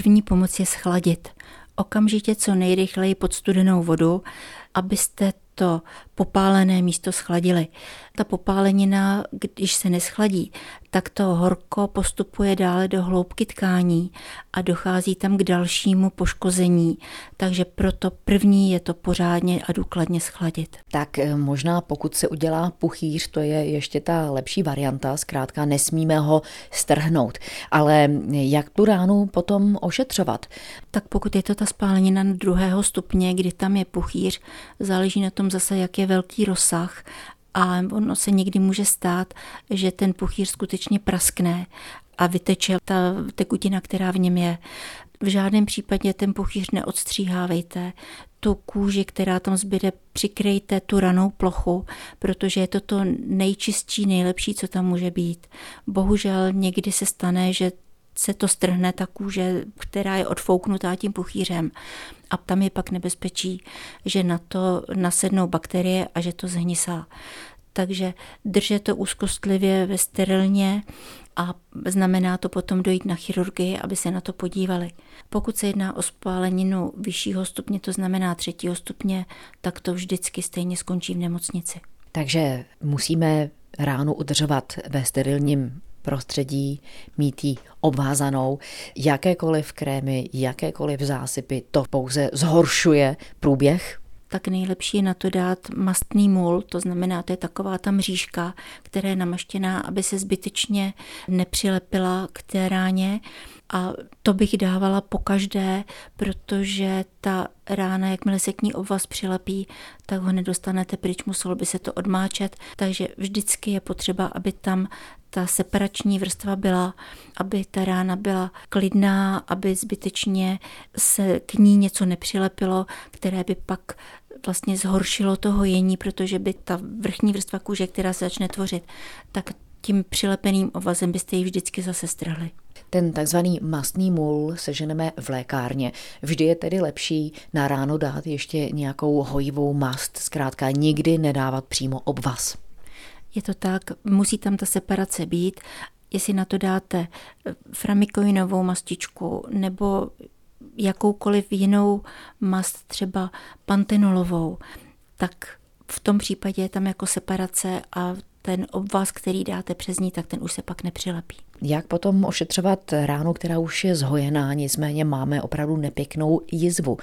první pomoc je schladit. Okamžitě co nejrychleji pod studenou vodu, abyste to popálené místo schladili. Ta popálenina, když se neschladí, tak to horko postupuje dále do hloubky tkání a dochází tam k dalšímu poškození. Takže proto první je to pořádně a důkladně schladit. Tak možná pokud se udělá puchýř, to je ještě ta lepší varianta, zkrátka nesmíme ho strhnout. Ale jak tu ránu potom ošetřovat? Tak pokud je to ta spálenina 2. stupně, kdy tam je puchýř, záleží na tom zase, jak je velký rozsah a ono se někdy může stát, že ten puchýř skutečně praskne a vyteče ta tekutina, která v něm je. V žádném případě ten puchýř neodstříhávejte. Tu kůži, která tam zbyde, přikrejte tu ranou plochu, protože je to nejčistší, nejlepší, co tam může být. Bohužel někdy se stane, že se to strhne, ta kůže, která je odfouknutá tím puchýřem. A tam je pak nebezpečí, že na to nasednou bakterie a že to zhnisá. Takže držet to úzkostlivě sterilně a znamená to potom dojít na chirurgii, aby se na to podívali. Pokud se jedná o spáleninu vyššího stupně, to znamená 3. stupně, tak to vždycky stejně skončí v nemocnici. Takže musíme ránu udržovat ve sterilním prostředí, mít ji obvázanou. Jakékoliv krémy, jakékoliv zásypy, to pouze zhoršuje průběh? Tak nejlepší je na to dát mastný mul, to znamená, to je taková ta mřížka, která je namaštěná, aby se zbytečně nepřilepila k té ráně. A to bych dávala pokaždé, protože ta rána, jakmile se k ní obvaz přilepí, tak ho nedostanete pryč, muselo by se to odmáčet. Takže vždycky je potřeba, aby tam ta separační vrstva byla, aby ta rána byla klidná, aby zbytečně se k ní něco nepřilepilo, které by pak vlastně zhoršilo to hojení, protože by ta vrchní vrstva kůže, která se začne tvořit, tak tím přilepeným ovazem byste ji vždycky zase strhli. Ten takzvaný mastný mul seženeme v lékárně. Vždy je tedy lepší na ráno dát ještě nějakou hojivou mast, zkrátka nikdy nedávat přímo obvaz. Je to tak, musí tam ta separace být. Jestli na to dáte framikoinovou mastičku nebo jakoukoliv jinou mast, třeba pantenolovou, tak v tom případě je tam jako separace a ten obvaz, který dáte přes ní, tak ten už se pak nepřilepí. Jak potom ošetřovat ránu, která už je zhojená, nicméně máme opravdu nepěknou jizvu?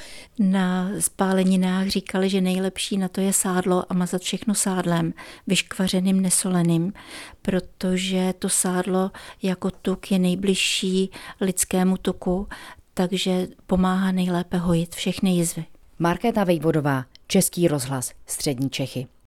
Na spáleninách říkali, že nejlepší na to je sádlo a mazat všechno sádlem, vyškvařeným, nesoleným, protože to sádlo jako tuk je nejbližší lidskému tuku, takže pomáhá nejlépe hojit všechny jizvy. Markéta Vejvodová, Český rozhlas, Střední Čechy.